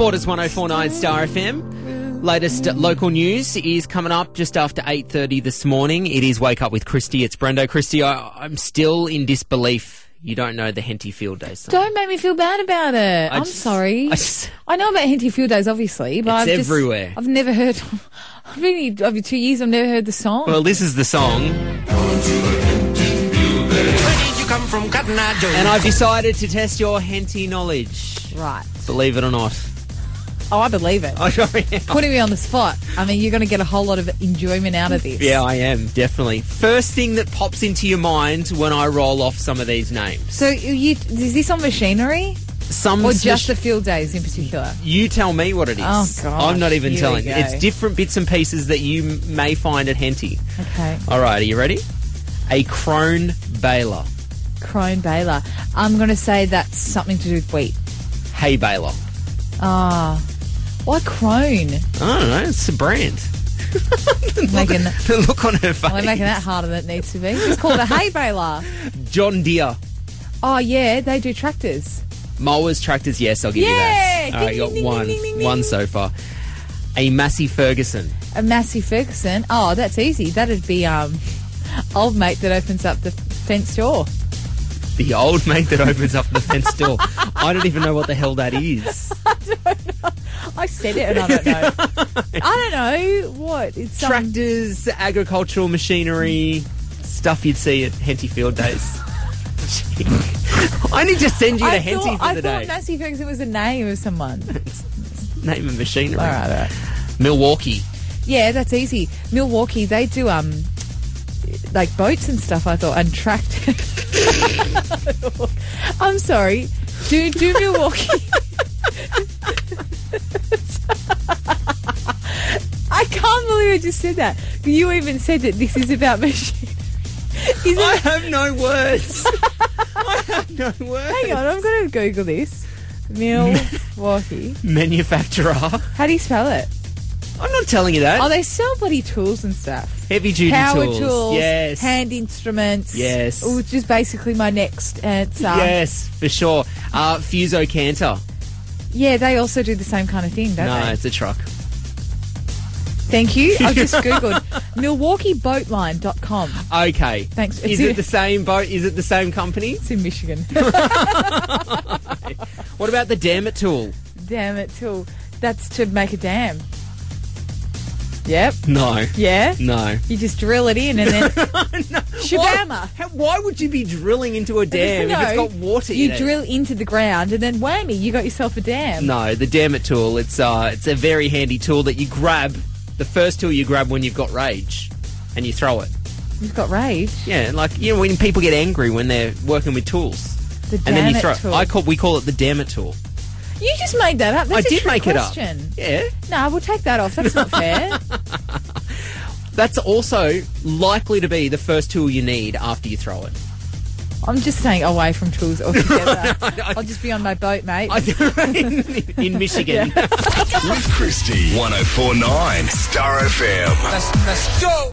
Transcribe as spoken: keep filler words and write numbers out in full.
aboard is one oh four point nine Star F M. Latest local news is coming up just after eight thirty this morning. It is Wake Up with Christy. It's Brendo. Christy, I, I'm still in disbelief you don't know the Henty Field Days song. Don't make me feel bad about it. I I'm just- sorry. I I, just- know about Henty Field Days, obviously, but It's I've just, everywhere. I've never heard. I've been over two years. I've never heard the song. Well, this is the song, and I've decided to test your Henty knowledge. right. Believe it or not. Oh, I believe it. I am. Putting me on the spot. I mean, you're going to get a whole lot of enjoyment out of this. Yeah, I am, definitely. First thing that pops into your mind when I roll off some of these names. So, you, is this on machinery Some or just smash- the field days in particular? You tell me what it is. Oh, gosh, I'm not even here telling. we go. It's different bits and pieces that you m- may find at Henty. Okay. All right, are you ready? A crone baler. Crone baler. I'm going to say that's something to do with wheat. Hay baler. Ah. Why crone? I don't know. It's a brand. Making, The look on her face. are they making that harder than it needs to be? It's called a hay baler. John Deere. Oh, yeah, they do tractors. Mowers, tractors, yes, I'll give you Yeah! that. All right, Ding, you got ding, one. ding, ding, ding, One ding. so far. A Massey Ferguson. A Massey Ferguson. Oh, that's easy. That'd be um, old mate that opens up the fence door. The old mate that opens up the fence door. I don't even know what the hell that is. I said it and I don't know. I don't know. What? It's um, Tractors, agricultural machinery, stuff you'd see at Henty Field Days. I need to send you to I Henty thought, for I the thought day. Massey Ferguson was a name of someone. Name of machinery. All right, all right. Milwaukee. Yeah, that's easy. Milwaukee, they do um, like boats and stuff. I thought and tractors. I'm sorry. Do do Milwaukee? I can't believe I just said that. You even said that this is about machine. Is I it? have no words. I have no words. Hang on, I'm going to Google this. Milwaukee. Manufacturer. How do you spell it? I'm not telling you that. Oh, they sell bloody tools and stuff. Heavy duty Power tools. tools, Yes. hand instruments. Yes. Which is basically my next answer. Yes, for sure. Uh, Fuso Canter. Yeah, they also do the same kind of thing, don't No, they? it's a truck. Thank you. I've just Googled milwaukee boatline dot com. Okay. Thanks. Is It's it in- the same boat? Is it the same company? It's in Michigan. What about the Damn It tool? Damn it, tool. That's to make a dam. Yep. No. Yeah? No. You just drill it in and then... Shabama. Why, how- why would you be drilling into a dam if it's No, got water You in it? drill into the ground and then whammy, you got yourself a dam. No, the Damn It tool. It's uh, it's a very handy tool that you grab. The first tool you grab when you've got rage, and you throw it. You've got rage. Yeah, like you know when people get angry when they're working with tools, The and then damn you it throw. tool. I call we call it the Damn It tool. You just made that up. That's I a did trick make question. it up. Yeah. No, we'll take that off. That's not fair. That's also likely to be the first tool you need after you throw it. I'm just staying away from tools altogether. I'll just be on my boat, mate. in, in Michigan. With Christy. one oh four point nine Star F M. Let's, let's go.